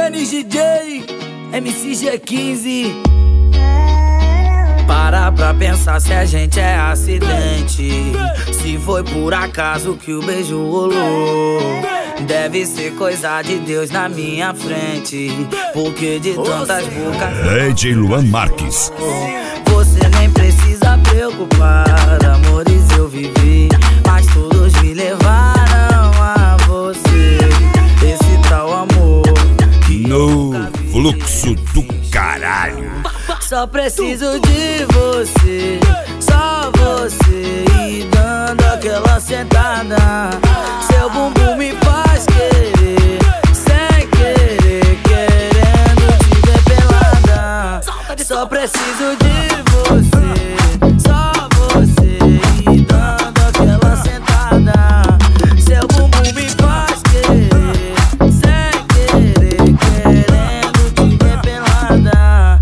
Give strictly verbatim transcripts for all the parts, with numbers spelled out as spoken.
Denis D J, M C G quinze. Para pra pensar se a gente é acidente, se foi por acaso que o beijo rolou. Deve ser coisa de Deus na minha frente, porque de tantas bocas D J Luan Marques. Você nem precisa preocupar, amores eu vivi, mas todos me levaram a você. Esse tal amor que no fluxo do caralho. Só preciso de você, só você, e dando aquela sentada. Seu bumbum me faz querer, sem querer, querendo te ver pelada. Só preciso de você, só você, e dando aquela sentada. Seu bumbum me faz querer, sem querer, querendo te ver pelada.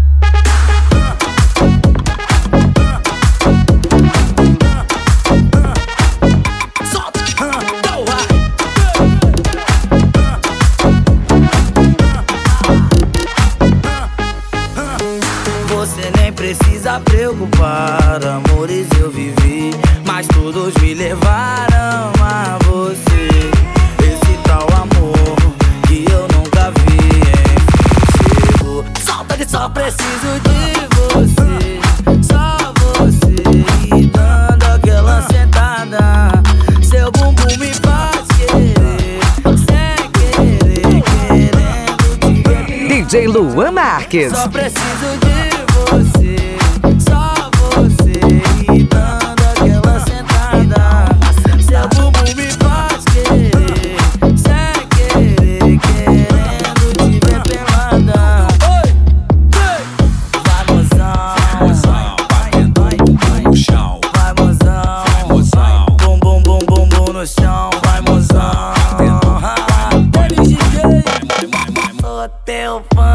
Você nem precisa preocupar, amores eu vivi, mas todos me levaram a você. Esse tal amor que eu nunca vi, enfim chegou. Solta que só preciso de você, só você, e dando aquela sentada. Seu bumbum me faz querer, sem querer, querendo te ver. D J Luan Marques. Só preciso de você, só você, e dando aquela sentada. Seu bumbum me faz querer, sem querer, querendo te ver pelada. Oi, vai mozão, vai mozão, no chão, vai mozão, bum bum bum bum bum no chão, vai mozão. Denis D J, o teu fã.